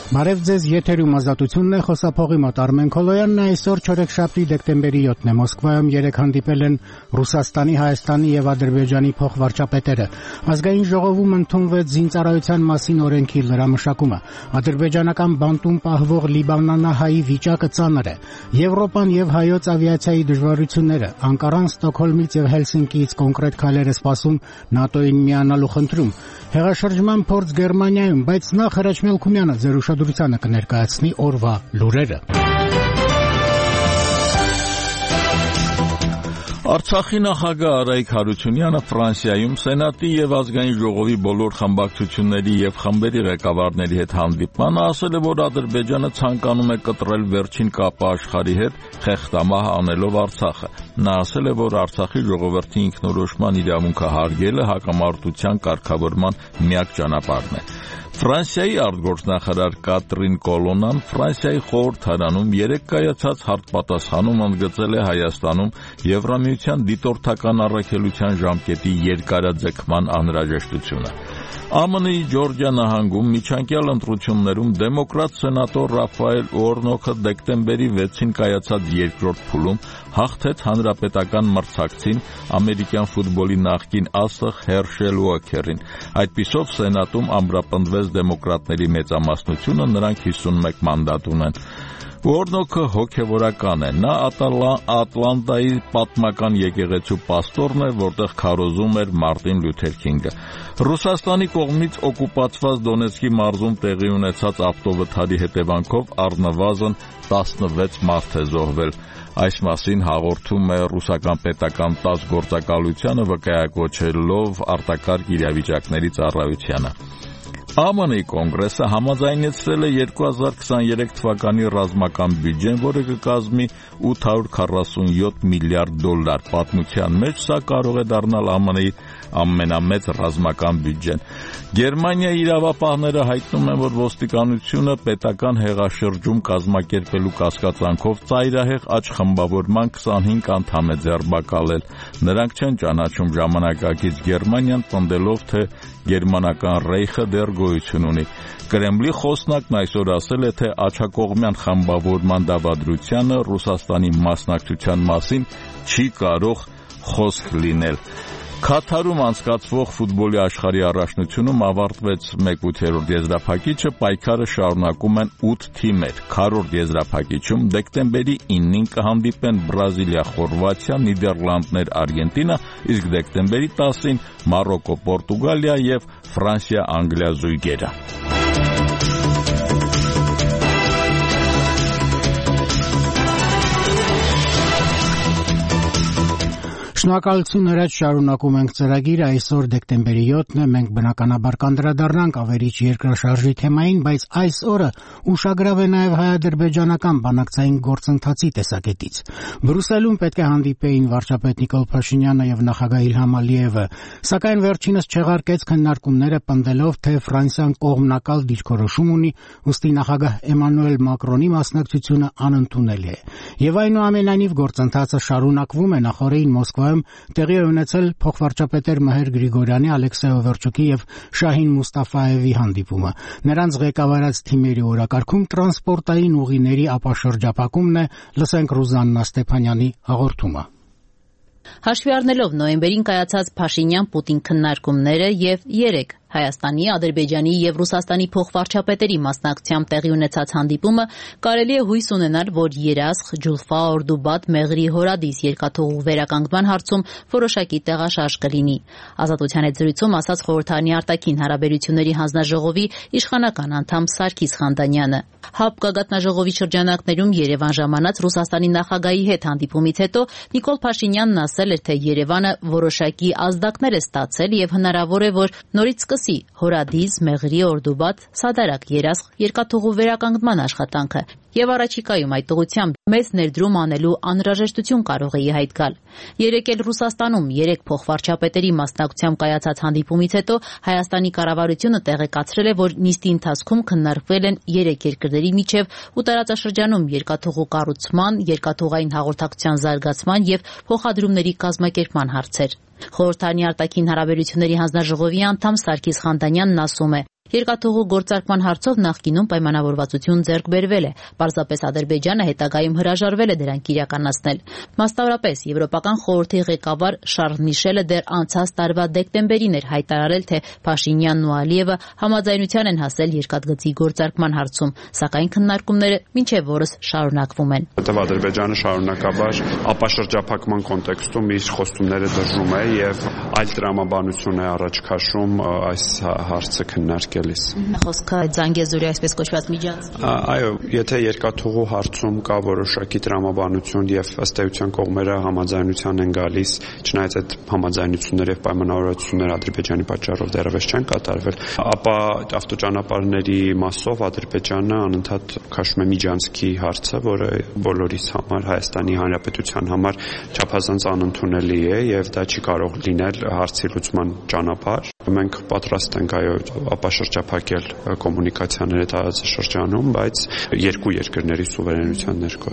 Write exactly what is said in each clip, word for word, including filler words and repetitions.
Բարև ձեզ, եթերում ազատությունն է, խոսափողի մոտ Արմեն Քոլոյանն է, այսօր չորեքշաբթի դեկտեմբերի յոթն է, Մոսկվայում երեկ հանդիպել են Ռուսաստանի, Հայաստանի եւ Ադրբեջանի փոխվարչապետերը։ Ազգային ժողովում ընդունվեց զինծառայության մասին օրենքի լրամշակումը։ Ադրբեջանական բանտում պահվող լիբանանահայի վիճակը ծանր է։ Եվրոպան եւ հայոց ավիացիայի դժվարությունները, Անկարան, Ստոկհոլմից եւ Հելսինկիից կոնկրետ քայլեր է սպասում ՆԱՏՕ-ին միանալու խնդրում։ Հեղաշրջման փորձ Գերմանիայում, բայց նախ Հրաչ Մելքումյանը ձեր ուշադրությանը կներկայացնի օրվա լուրերը։ Արցախի նախագահ Արայիկ Հարությունյանը Ֆրանսիայում Սենատի եւ Ազգային ժողովի բոլոր խմբակցությունների եւ խմբերի ղեկավարների հետ հանդիպմանը ասել է, որ Ադրբեջանը ցանկանում է կտրել վերջին կապը աշխարհի հետ, խեղդամահ անելով Արցախը։ Նա ասել է, որ Արցախի ժողովրդի ինքնորոշման իրավունքը հարգելը հակամարտության կարգավորման միակ ճանապարհն է։ Ֆրանսիայի արտգործնախարար Կատրին Կոլոնան Ֆրանսիայի խորհրդարանում երեկ կայացած հարտպատասխանում ընդգծել է Հայաստանում Եվրամիության դիտորդական առաքելության ժամկետի երկարաձգման անհրաժեշտությունը։ ԱՄՆ-ի Ջորջիա նահանգում միջանկյալ ընտրություններում դեմոկրատ սենատոր Ռաֆայել Օրնոքը դեկտեմբերի վեցին կայացած երկրորդ փուլում հաղթեց հանրապետական մրցակցին ամերիկյան ֆուտբոլի նախկին ասղ Հերշել Ուոքերին։ Այդպիսով Սենատում ամրապնդվեց դեմոկրատների մեծամասնությունը, նրանք հիսունմեկ մանդատ ունեն։ Օրնոքը հոգևորական է, նա Ատլանտայի պատմական եկեղեցու պաստորն է, որտեղ քարոզում էր Մարտին Լյութեր Քինգը։ Ռուսաստանի կողմից օկուպացված Դոնեցկի մարզում տեղի ունեցած ավտովթարի հետևանքով առնվազն տասնվեց մարդ է զոհվել։ Այս մասին հաղորդում է ռուսական պետական տաս գործակալությանը, վկայակոչելով արտակարգ իրավիճակների ծառայությանը։ ԱՄՆ-ի կոնգրեսը համաձայնեցրել է երկու հազար քսաներեք թվականի ռազմական բյուջեն, որը կկազմի ութ հարյուր քառասունյոթ միլիարդ դոլար։ Պատմության մեջ սա կարող է դառնալ ԱՄՆ-ի ամենամեծ ռազմական բյուջեն։ Գերմանիայի իրավապահները հայտնում են, որ ոստիկանությունը պետական հեղաշրջում կազմակերպելու կասկածանքով ծայրահեղ աճխմբավորման քսանհինգ անդամ է ձերբակալել։ Նրանք չեն ճանաչում ժամանակակից Գերմանիան, պնդելով, թե գերմանական ռեյխը դեռ գոյություն ունի։ Կրեմլի խոսնակն այսօր ասել է, թե աջակողմյան խմբավորման դավադրությանը Ռուսաստանի մասնակցության մասին չի կարող խոսք լինել։ Քաթարում անցկացվող ֆուտբոլի աշխարհի առաջնությունում ավարտվեց մեկ ութերորդ եզրափակիչը, պայքարը շարունակում են ութ թիմեր։ Քառորդ եզրափակիչում դեկտեմբերի իննին կհանդիպեն Բրազիլիա, Խորվաթիա, Նիդերլանդներ, Արգենտինա, իսկ դեկտեմբերի տասին Մարոկո, Պորտուգալիա եւ Ֆրանսիա, Անգլիա զույգերը։ Շնորհակալություն Հրաչ, շարունակում ենք ծրագիրը, այսօր դեկտեմբերի յոթն է, մենք բնականաբար կանդրադառնանք ավերիչ երկրաշարժի թեմային, բայց այս օրը ուշագրավ է նաև հայ-ադրբեջանական բանակցային գործընթացի տեսակետից։ Բրյուսելում պետք է հանդիպեին վարչապետ Նիկոլ Փաշինյանը եւ նախագահ Իլհամ Ալիևը, սակայն վերջինս չեղարկեց քննարկումները, պնդելով, թե Ֆրանսիան կողմնակալ դիրքորոշում ունի, ուստի նախագահ Էմանուել Մակրոնի մասնակցությունը անընդունելի է։ Եվ այնուամենայնիվ գործընթացը շարունակվում է, նախորդին Մոսկվայում տեղի է ունեցել փոխվարչապետեր Մհեր Գրիգորյանի, Ալեքսեյ Օվերչուկի եւ Շահին Մուստաֆայևի հանդիպումը։ Նրանց ղեկավարած թիմերի օրակարգում տրանսպորտային ուղիների ապաշրջափակումն է, լսենք Ռուզաննա Ստեփանյանի հաղորդումը։ Հաշվի առնելով նոյեմբերին կայացած Փաշինյան-Պուտին քննարկումները եւ երեք Հայաստանի, Ադրբեջանի եւ Ռուսաստանի փոխվարչապետերի մասնակցությամբ տեղի ունեցած հանդիպումը կարելի է հույս ունենալ, որ Երասխ, Ջուլֆա, Օրդուբադ, Մեղրի, Հորադիս երկաթուղու վերականգնման հարցում որոշակի տեղաշարժ կլինի։ Ազատության հետ զրույցում ասաց խորհրդարանի արտաքին հարաբերությունների հանձնաժողովի իշխանական անդամ Սարգիս Խանդանյանը։ ՀԱՊԿ գագաթնաժողովի շրջանակներում Երևան ժամանած Ռուսաստանի նախագահի հետ հանդիպումից հետո Նիկոլ Փաշինյանն ասել էր, թե Երևանը որոշակի ազդակներ է ստացել եւ հնարավոր է, որ նորից սկսի Հորադիս, Մեղրի, Օրդուբադ, Սադարակ, Երասխ երկաթուղու վերականգնման աշխատանքը եւ առաջիկայում այդ ուղղությամբ մեծ ներդրում անելու անհրաժեշտություն կարող է ի հայտ գալ։ Երեկ էլ Ռուսաստանում երեք փոխվարչապետերի մասնակցությամբ կայացած հանդիպումից հետո Հայաստանի կառավարությունը տեղեկացրել է, որ նիստի ընթացքում քննարկվել են երեք երկրների միջև ու տարածաշրջանում երկաթուղու կառուցման, երկաթուղային հաղորդակցության զարգացման եւ փոխադրումների կազմակերպման հարցեր։ Խորհրդարանի արտաքին հարաբերությունների հանձնաժողովի անդամ Սարգիս Խանդանյանն ասում է. Երկաթուղու գործարկման հարցով նախկինում պայմանավորվածություն ձեռք բերվել է, պարզապես Ադրբեջանը հետագայում հրաժարվել է դրանք իրականացնել։ Մասնավորապես Եվրոպական խորհրդի ղեկավար Շարլ Միշելը դեռ անցած տարվա դեկտեմբերին էր հայտարարել, թե Փաշինյանն ու Ալիևը համաձայնության են հասել երկաթգծի գործարկման հարցում, սակայն քննարկումները մինչև օրս շարունակվում են։ Ադրբեջանը շարունակաբար ապաշրջափակման կոնտեքստում իր խոստումները դրժում է եւ այլ տրամաբանություն է առաջ քաշում այս հարցը քննարկելիս։ Խոսքը Զանգեզուրի այսպես կոչված միջանց։ Այո, եթե երկաթուղու հարցում կա որոշակի տրամաբանություն եւ ըստ էության կողմերը համաձայնության են գալիս, չնայած այդ համաձայնությունները եւ պայմանավորվածությունները Ադրբեջանի պատճառով դեռևս չեն կատարվել, ապա ավտոճանապարհների մասով Ադրբեջանը անընդհատ քաշում է միջանցքի հարցը, որը բոլորիս համար, Հայաստանի Հանրապետության համար չափազանց անընդունելի է եւ դա չի կարող լինել հարցի լուծման ճանապարհ։ Մենք պատրաստ ենք այո ապաշրջափակել կոմունիկացիաները տարածաշրջանում, բայց երկու երկրների սուվերենության ներքո։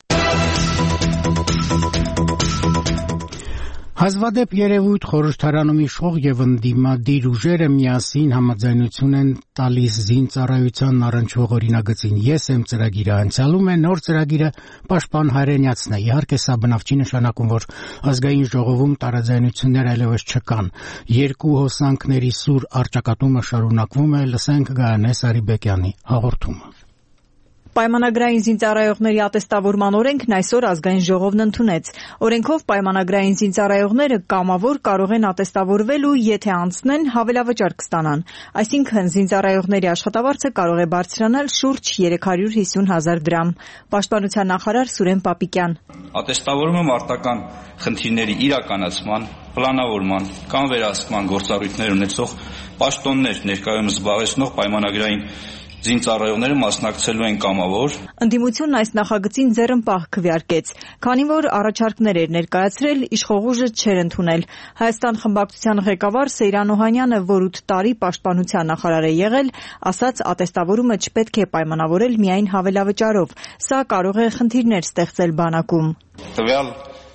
Հազվադեպ երևույթ խորհրդարանում իշխող եւ ընդդիմադիր ուժերը միասին համաձայնություն են տալիս զինծառայությանն առնչվող օրինագծին։ Ես եմ ծրագիրը անցյալում է, նոր ծրագիրը պաշտպան հայրենյացն է։ Իհարկե սա բնավ չի նշանակում, որ ազգային ժողովում տարաձայնություններ այլևս չկան։ Երկու հոսանքների սուր առճակատումը շարունակվում է, լսենք Գայանե Սարիբեկյանի հաղորդումը։ Պայմանագրային զինծառայողների ատեստավորման օրենքն այսօր ազգային ժողովն ընդունեց։ Օրենքով պայմանագրային զինծառայողները կամավոր կարող են ատեստավորվել ու եթե անցնեն, հավելավճար կստանան։ Այսինքն զինծառայողների աշխատավարձը կարող է բարձրանալ շուրջ երեք հարյուր հիսուն հազար դրամ։ Պաշտպանության նախարար Սուրեն Պապիկյան։ Ատեստավորումը մարտական խնդիրների իրականացման, պլանավորման կամ վերահսկման գործառույթներ ունեցող պաշտոններ ներկայումս զբաղեցնող պայմանագրային զինծառայողները մասնակցելու են կամավոր։ Ընդդիմությունն այս նախագծին ձեռնպահ քվեարկեց, քանի որ առաջարկներ էր ներկայացրել, իշխող ուժը չէր ընդունել։ Հայաստան խմբակցության ղեկավար Սեյրան Օհանյանը, որ ութ տարի պաշտպանության նախարար է եղել, ասաց ատեստավորումը չպետք է պայմանավորել միայն հավելավճարով։ Սա կարող է խնդիրներ ստեղծել բանակում։ Տվյալ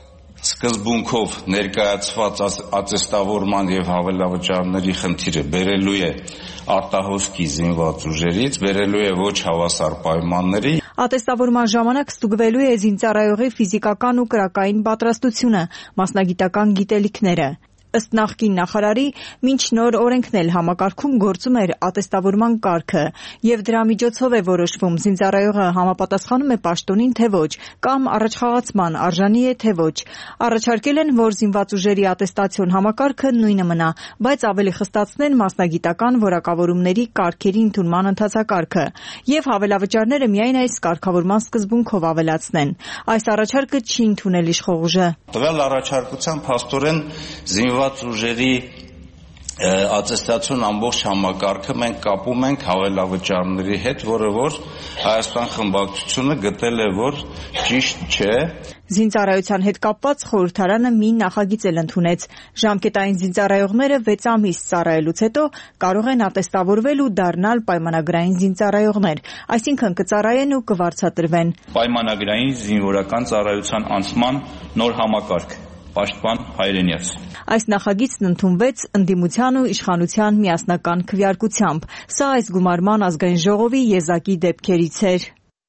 սկզբունքով ներկայացված ատեստավորման եւ հավելավճարների խնդիրը բերելու է արտահոսքի զինված ուժերից, բերելու է ոչ հավասար պայմանների։ Ատեստավորման ժամանակ ստուգվելու է զինծառայողի ֆիզիկական ու կրակային պատրաստությունը, մասնագիտական գիտելիքները։ Ըստ նախկին նախարարի, մինչ նոր օրենքն էլ համակարգում գործում էր ատեստավորման կարգը, եւ դրա միջոցով է որոշվում զինծառայողը համապատասխանում է պաշտոնին թե ոչ, կամ առաջխաղացման արժանի է թե ոչ։ Առաջարկել են, որ զինված ուժերի ատեստացիոն համակարգը նույնը մնա, բայց ավելի խստացնեն մասնագիտական որակավորումների կարգերի ընդունման ընթացակարգը եւ հավելավճարները միայն այս կարգավորման սկզբունքով ավելացնեն։ Այս առաջարկը չի ընդունել իշխող ուժը։ Տվյալ առաջարկության փաստորեն զինված ուժերի ատեստացիոն ամբողջ համակարգը մենք կապում ենք հավելավճարների հետ, որը որ Հայաստան խմբակցությունը գտել է, որ ճիշտ չէ։ Զինծառայության հետ կապված խորհրդարանը մի նախագիծ էլ ընդունեց։ Ժամկետային զինծառայողները վեց ամիս ծառայելուց հետո կարող են ատեստավորվել ու դառնալ պայմանագրային զինծառայողներ, այսինքն կծառայեն ու կվարձատրվեն։ Պայմանագրային զինվորական ծառայության անցման նոր համակարգ, պաշտպան հայրենյաց։ Այս նախագիծն ընդունվեց ընդդիմության ու իշխանության միասնական քվեարկությամբ։ Սա այս գումարման ազգային ժողովի եզակի դեպքերից էր։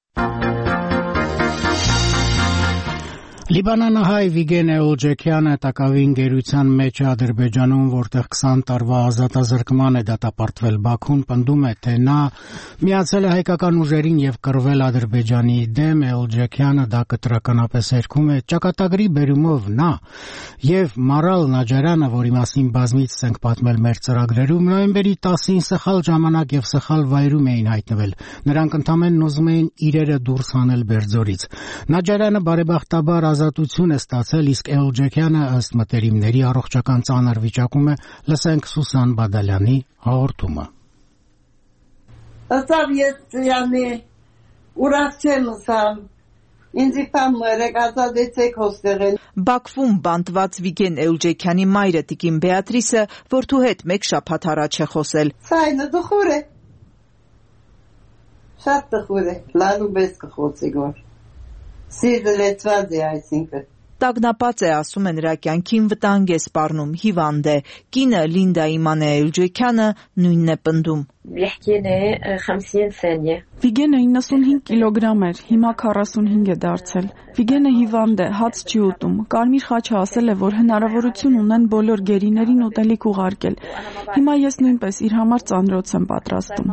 Լիբանանահայ Վիգեն Էոլջեքյանը տակավին գերության մեջ է Ադրբեջանում, որտեղ քսան տարվա ազատազրկման է դատապարտվել Բաքուն, պնդում է, թե նա միացել է հայկական ուժերին եւ կռվել Ադրբեջանի դեմ։ Էոլջեքյանը դա կտրականապես երգում է ճակատագրի բերումով նա եւ Մարալ Նաջարյանը, որի մասին բազմից ենք պատմել մեր ծրագրերում, նոյեմբերի տասին սխալ ժամանակ եւ սխալ վայրում էին հայտնվել։ Նրանք ընդամենն ուզում էին իրերը դուրս հանել Բերձորից։ Նաջարյանը բարեբախտաբար ազատություն է ստացել, իսկ Էոլջեքյանը ըստ մտերիմների առողջական ծանր վիճակում է։ Լսենք Սուսան Բադալյանի հաղորդումը։ Ըստ Եծյանի ուրախ սամ ինձ իպամ մերեք ազատեցեք հոստեղեն։ Բաքվում բանտված Վիգեն Էոլջեքյանի մայրը տիկին Բեատրիսը որդու հետ մեկ շաբաթ առաջ է խոսել։ Սայնը դխուր է։ Շատ դխուր է։ Լալու բես կխոցի գոր։ Սիրտը լեցված է այսինքն։ տագնապած է, ասում է նրա կյանքին վտանգ է սպառնում, հիվանդ է։ Կինը Լինդա Իմանե Էլջեքյանը նույնն է պնդում։ Վիգենը իննսունհինգ կիլոգրամ էր, հիմա քառասունհինգ է դարձել։ Վիգենը հիվանդ է, հաց չի ուտում։ Կարմիր խաչը ասել է, որ հնարավորություն ունեն բոլոր գերիներին ուտելիք ուղարկել։ Հիմա ես նույնպես իր համար ծանրոց եմ պատրաստում։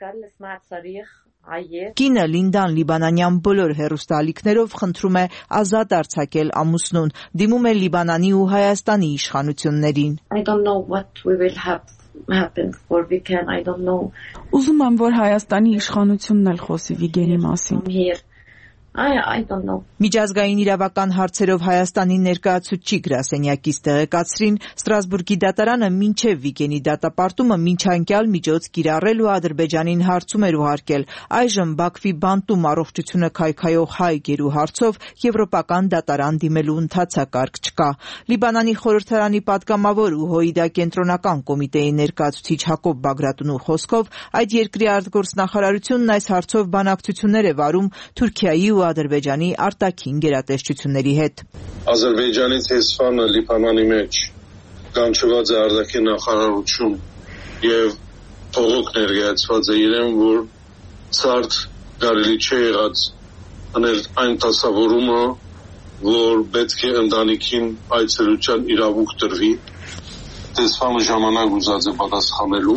Կինը Լինդան լիբանանյան բոլոր հեռուստաալիքներով խնդրում է ազատ արձակել ամուսնուն, դիմում է Լիբանանի ու Հայաստանի իշխանություններին։ Ուզում եմ, որ Հայաստանի իշխանությունն էլ խոսի Վիգենի մասին։ Միջազգային իրավական հարցերով Հայաստանի ներկայացուցիչ գրասենյակից տեղեկացրին, Ստրասբուրգի դատարանը մինչև Վիգենի դատապարտումը մինչանկյալ միջոց կիրառել ու Ադրբեջանին հարցում էր ուղարկել։ Այժմ Բաքվի բանտում առողջությունը քայքայող հայ գերու հարցով եվրոպական դատարան դիմելու ընթացակարգ չկա։ Լիբանանի խորհրդարանի պատգամավոր ու Հոիդա կենտրոնական կոմիտեի ներկայացուցիչ Հակոբ Բագրատունու խոսքով այդ երկրի արտգործնախարարությունն այս հարցով բանակցություններ է վարում Թուրքիայի ու Ադրբեջանի արտաքին գերատեսչությունների հետ։ Ադրբեջանի տեսփանը Լիբանանի մեջ կանչված է արտաքին նախարարություն եւ փողոք ներկայացված է իրեն, որ ցարտ կարելի չէ եղած անել այն դասավորումը, որ պետք է ընտանիքին այցելության իրավունք տրվի։ Տեսփանը ժամանակ ուզած է պատասխանելու։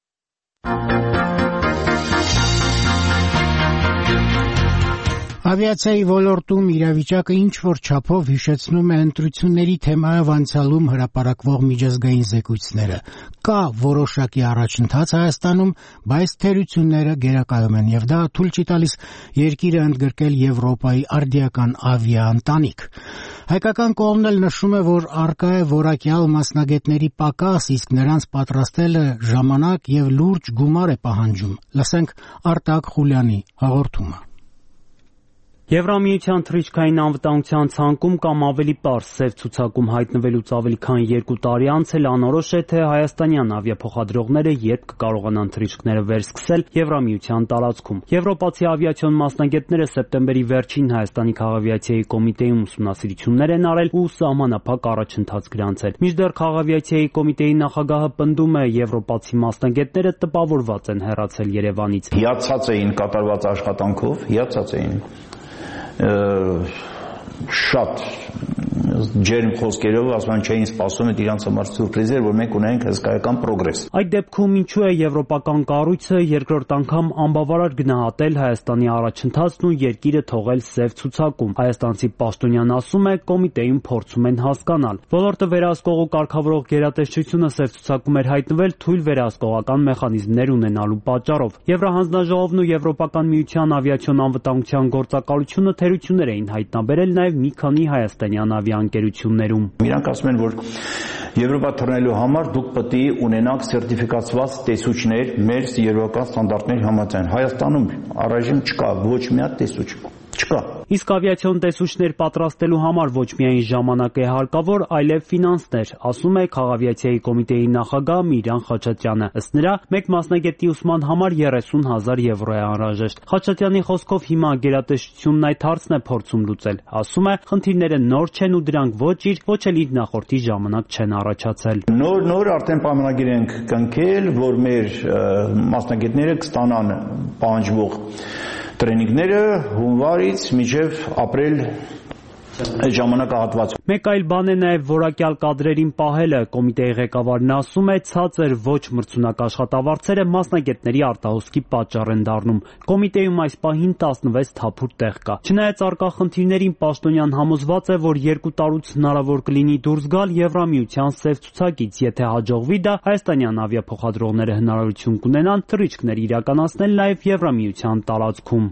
Ավիացիայի ոլորտում իրավիճակը ինչ-որ չափով հիշեցնում է ընտրությունների թեմայով անցյալում հրապարակվող միջազգային զեկույցները։ Կա որոշակի առաջընթաց Հայաստանում, բայց թերությունները գերակայում են, եւ դա թույլ չի տալիս երկիրը ընդգրկել Եվրոպայի արդիական ավիաընտանիք։ Հայկական կողմն էլ նշում է, որ առկա է որակյալ մասնագետների պակաս, իսկ նրանց պատրաստելը ժամանակ եւ լուրջ գումար է պահանջում։ Լսենք Արտակ Խուլյանի հաղորդումը։ Եվրամիության թռիչքային անվտանգության ցանկում կամ ավելի պարզ սև ցուցակում հայտնվելուց ավելի քան երկու տարի անց էլ անորոշ է, թե հայաստանյան ավիափոխադրողները երբ կկարողանան թռիչքները վերսկսել Եվրամիության տարածքում։ Եվրոպացի ավիացիոն մասնագետները սեպտեմբերի վերջին Հայաստանի քաղավիացիայի կոմիտեում ուսումնասիրություններ են արել ու սահմանափակ առաջընթաց գրանցել։ Մինչդեռ քաղավիացիայի կոմիտեի նախագահը պնդում է, եվրոպացի մասնագետները տպավորված են հեռացել Երևանից։ Հիացած էին կատարված աշխատանքով, հիացած էին շատ ջերմ խոսքերով ասում են չէին սպասում այդ իրանց համար սուրպրիզ էր, որ մենք ունենք հսկայական պրոգրես։ Այդ դեպքում ինչու է եվրոպական կառույցը երկրորդ անգամ անբավարար գնահատել Հայաստանի առաջընթացն ու երկիրը թողել սև ցուցակում։ Հայաստանցի պաշտոնյան ասում է, կոմիտեում փորձում են հասկանալ։ Ոլորտը վերահսկող ու կարգավորող գերատեսչությունը սև ցուցակում էր հայտնվել թույլ վերահսկողական մեխանիզմներ ունենալու պատճառով։ Եվրահանձնաժողովն ու Եվրոպական միության ավիացիոն անվտանգության գործակալությունը թերություններ էին հայտնաբերել նաև մի քանի հայաստանյան ավիաընկերություններում։ Իրանք ասում են, որ Եվրոպա թռնելու համար դուք պետք է ունենաք սերտիֆիկացված տեսուչներ մեր եվրոպական ստանդարտների համաձայն։ Հայաստանում առայժմ չկա ոչ մի հատ տեսուչ։ Չկա։ Իսկ ավիացիոն տեսուչներ պատրաստելու համար ոչ միայն ժամանակ է հարկավոր, այլև ֆինանսներ, ասում է Քաղավիացիայի կոմիտեի նախագահ Միրան Խաչատյանը։ Ըստ նրա, մեկ մասնագետի ուսման համար երեսուն հազար եվրո է անհրաժեշտ։ Խաչատյանի խոսքով հիմա գերատեսչությունն այդ հարցն է փորձում լուծել։ Ասում է, խնդիրները նոր չեն ու դրանք ոչ իր, ոչ էլ իր նախորդի ժամանակ չեն առաջացել։ Նոր նոր արդեն պայմանագիր ենք կնքել, որ մեր մասնագետները կստանան պահանջվող տրեյնինգները հունվարից մինչև ապրիլ ժամանակահատվածում։ Մեկ այլ բան է նաև որակյալ կադրերին պահելը։ Կոմիտեի ղեկավարն ասում է, ցածր ոչ մրցունակ աշխատավարձերը մասնագետների արտահոսքի պատճառ են դառնում։ Կոմիտեում այս պահին տասնվեց թափուր տեղ կա։ Չնայած առկա խնդիրներին, պաշտոնյան համոզված է, որ երկու տարուց հնարավոր կլինի դուրս գալ Եվրամիության սև ցուցակից, եթե հաջողվի դա, հայաստանյան ավիափոխադրողները հնարավորություն կունենան թռիչքներ իրականացնել նաև Եվրամիության տարածքում։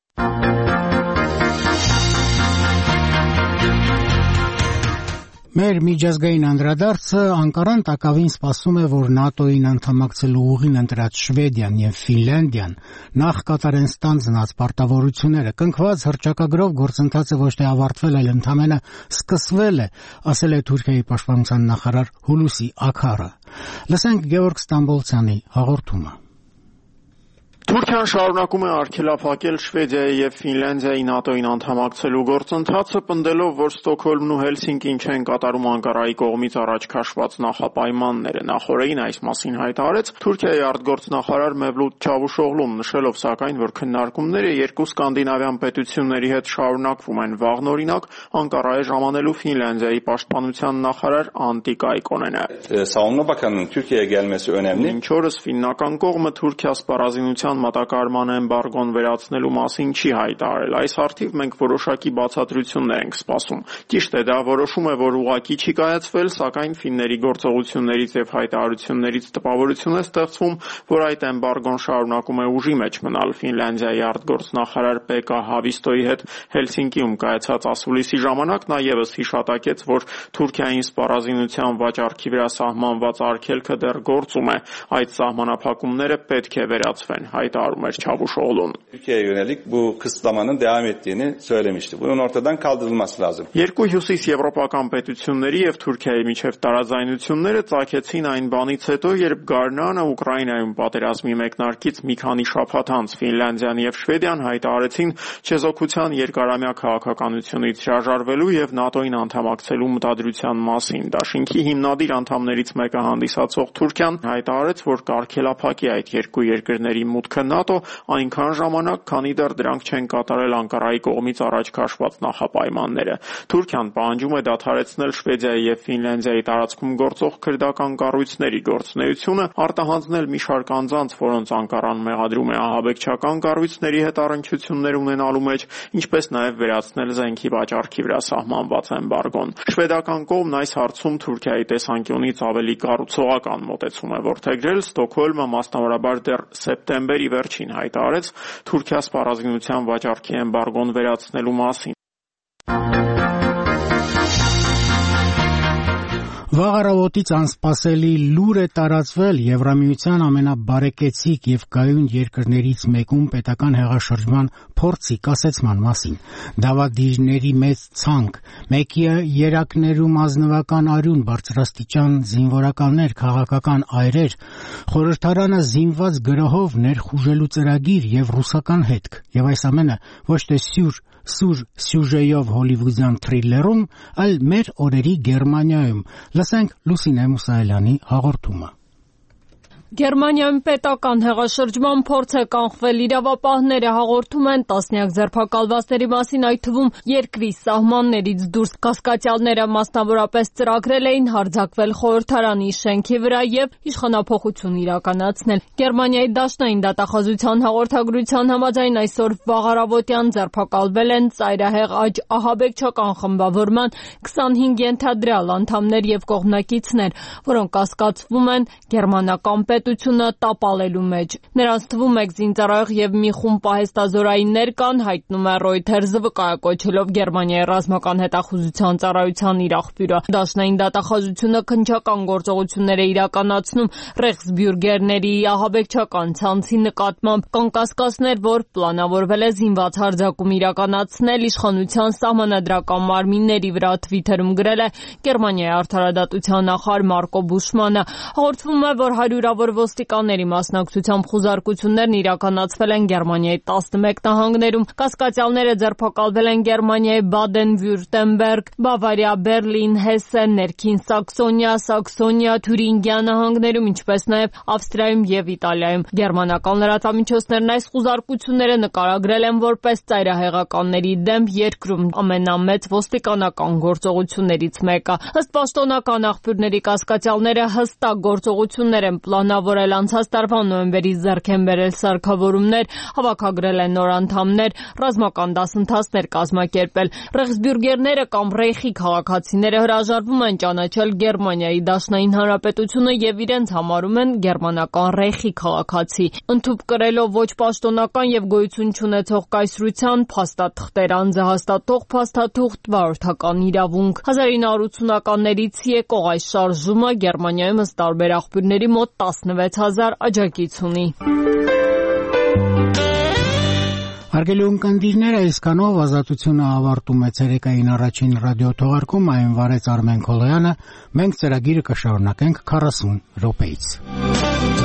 Մեր միջազգային անդրադարձը Անկարան տակավին սպասում է, որ ՆԱՏՕ-ին անդամակցելու ուղին ընտրած Շվեդիան եւ Ֆինլանդիան նախ կատարեն ստանձնած պարտավորությունները։ Կնքված հռչակագրով գործընթացը ոչ թե ավարտվել, այլ ընդամենը սկսվել է, ասել է Թուրքիայի պաշտպանության նախարար Հուլուսի Աքարը։ Լսենք Գեորգ Ստամբոլցյանի հաղորդումը։ Թուրքիան շարունակում է արգելափակել Շվեդիայի եւ Ֆինլանդիայի ՆԱՏՕ-ին անդամակցելու գործընթացը, պնդելով, որ Ստոկհոլմն ու Հելսինկին չեն կատարում Անկարայի կողմից առաջ քաշված նախապայմանները։ Նախորդին այս մասին հայտարարեց Թուրքիայի արտգործնախարար Մևլութ Չավուշօղլուն, նշելով սակայն, որ քննարկումները երկու սկանդինավյան պետությունների հետ շարունակվում են։ Վաղնօրինակ Անկարայի ժամանելու Ֆինլանդիայի պաշտպանության նախարար Անտի Կայկոնենը։ Savunma Bakanı'nın Türkiye'ye gelmesi önemli. Մինչ օրս ֆիննական կողմը Թուրքիա սպառազինության մատակարարման էմբարգոն վերացնելու մասին չի հայտարարել։ Այս հարթիվ մենք որոշակի բացատրություններ ենք սպասում։ Ճիշտ է, դա որոշում է, որ ուղղակի չի կայացվել, սակայն ֆինների գործողություններից եւ հայտարարություններից տպավորություն է ստեղծվում, որ այդ էմբարգոն շարունակում է ուժի մեջ մնալ։ Ֆինլանդիայի արտգործնախարար Պեկա Հավիստոյի հետ Հելսինկիում կայացած ասուլիսի ժամանակ նա եւս հիշատակեց, որ Թուրքիային սպառազինության վաճառքի վրա սահմանված արգելքը դեռ գործում է։ Այդ սահմանափակումները պետք է վերացվեն, հայտարարում էր Չավուշօղլուն։ Türkiye'ye yönelik bu kısıtlamanın devam ettiğini söylemişti. Bunun ortadan kaldırılması lazım. Երկու հյուսիս եվրոպական պետությունների եւ Թուրքիայի միջև տարաձայնությունները ծագեցին այն բանից հետո, երբ Գարնանը Ուկրաինայում պատերազմի մեկնարկից մի քանի շաբաթ անց Ֆինլանդիան եւ Շվեդիան հայտարարեցին չեզոքության երկարամյա քաղաքականությունից հրաժարվելու եւ ՆԱՏՕ-ին անդամակցելու մտադրության մասին։ Դաշինքի հիմնադիր անդամներից մեկը հանդիսացող Թուրքիան հայտարարեց, որ կարգելափակի այդ երկու երկրների մուտքը ՆԱՏՕ այնքան ժամանակ, քանի դեռ դրանք չեն կատարել Անկարայի կողմից առաջ քաշված նախապայմանները։ Թուրքիան պահանջում է դադարեցնել Շվեդիայի եւ Ֆինլանդիայի տարածքում գործող քրդական կառույցների գործունեությունը, արտահանձնել մի շարք անձանց, որոնց Անկարան մեղադրում է ահաբեկչական կառույցների հետ առնչություններ ունենալու մեջ, ինչպես նաեւ վերացնել զենքի վաճառքի վրա սահմանված էմբարգոն։ Շվեդական կողմն այս հարցում Թուրքիայի տեսանկյունից ավելի կառուցողական մոտեցում է որդեգրել։ Ստոկհոլմը մասնավորաբար դեռ սեպտեմբերի վերջին հայտարարեց Թուրքիա սպառազինության վաճառքի էմբարգոն վերացնելու մասին։ Վաղ առավոտից անսպասելի լուր է տարածվել Եվրամիության ամենաբարեկեցիկ եւ կայուն երկրներից մեկում պետական հեղաշրջման փորձի կասեցման մասին։ Դավադիրների մեծ ցանկ, մեկի երակներում ազնվական արյուն, բարձրաստիճան զինվորականներ, քաղաքական այրեր, խորհրդարանը զինված գրոհով ներխուժելու ծրագիր եւ ռուսական հետք։ Եվ այս ամենը ոչ թե սյուր սուր սյուժեյով հոլիվուդյան թրիլերում, այլ մեր օրերի Գերմանիայում։ Լսենք Լուսինե Մուսայելյանի հաղորդումը։ Գերմանիայում պետական հեղաշրջման փորձ է կանխվել, իրավապահները հաղորդում են տասնյակ ձերբակալվածների մասին, այդ թվում երկրի սահմաններից դուրս կասկածյալները մասնավորապես ծրագրել էին հարձակվել խորհրդարանի շենքի վրա եւ իշխանափոխություն իրականացնել։ Գերմանիայի դաշնային դատախազության հաղորդագրության համաձայն այսօր վաղ առավոտյան ձերբակալվել են ծայրահեղ աջ ահաբեկչական խմբավորման քսանհինգ ենթադրյալ անդամներ եւ կողմնակիցներ, որոնք կասկածվում են գերմանական պետությունը տապալելու մեջ։ Նրանց թվում մեկ զինծառայող եւ մի խումբ պահեստազորայիններ կան, հայտնում է Reuters-ը վկայակոչելով Գերմանիայի ռազմական հետախուզության ծառայության իր աղբյուրը։ Դաշնային դատախազությունը քննչական գործողություններ է իրականացնում Ռեխսբյուրգերների ահաբեկչական ցանցի նկատմամբ։ Կան կասկածներ, որ պլանավորվել է զինված հարձակում իրականացնել իշխանության սահմանադրական մարմինների վրա, Twitter-ում գրել է Գերմանիայի արդարադատության նախարար Մարկո Բուշմանը։ Հաղորդվում է, որ հարյուրավոր ոստիկանների մասնակցությամբ խուզարկություններն իրականացվել են Գերմանիայի տասնմեկ նահանգներում։ Կասկածյալները ձերբակալվել են Գերմանիայի Բադեն-Վյուրտեմբերգ, Բավարիա, Բերլին, Հեսեն, Ներքին Սաքսոնիա, Սաքսոնիա, Թյուրինգիա նահանգներում, ինչպես նաև Ավստրիայում եւ Իտալիայում։ Գերմանական լրատվամիջոցներն այս խուզարկությունները նկարագրել են որպես ծայրահեղականների դեմ երկրում ամենամեծ ոստիկանական գործողություններից մեկը։ Ըստ պաշտոնական աղբյուրների կասկածյալները հստակ գործողություններ են պլանավորել անցած տարվա նոյեմբերից ձեռք են բերել սարքավորումներ, հավաքագրել են նոր անդամներ, ռազմական դասընթացներ կազմակերպել։ Ռեխսբյուրգերները կամ Ռեյխի քաղաքացիները հրաժարվում են ճանաչել Գերմանիայի Դաշնային Հանրապետությունը եւ իրենց համարում են գերմանական Ռեյխի քաղաքացի։ Ընդհուպ կրելով ոչ պաշտոնական եւ գոյություն չունեցող կայսրության փաստաթղթեր անձը հաստատող փաստաթուղթ վարորդական իրավունք։ հազար ինը հարյուր ութսունականներից եկող այս շարժումը Գերմանիայում ըստ տարբեր աղբյուրների մոտ տասնվեց հազար աջակից ունի։ Հարգելի ունկնդիրներ, այսքանով ազատությունը ավարտում է ցերեկային առաջին ռադիո թողարկում, այն վարեց Արմեն Քոլոյանը, մենք ծրագիրը կշարունակենք քառասուն րոպեից։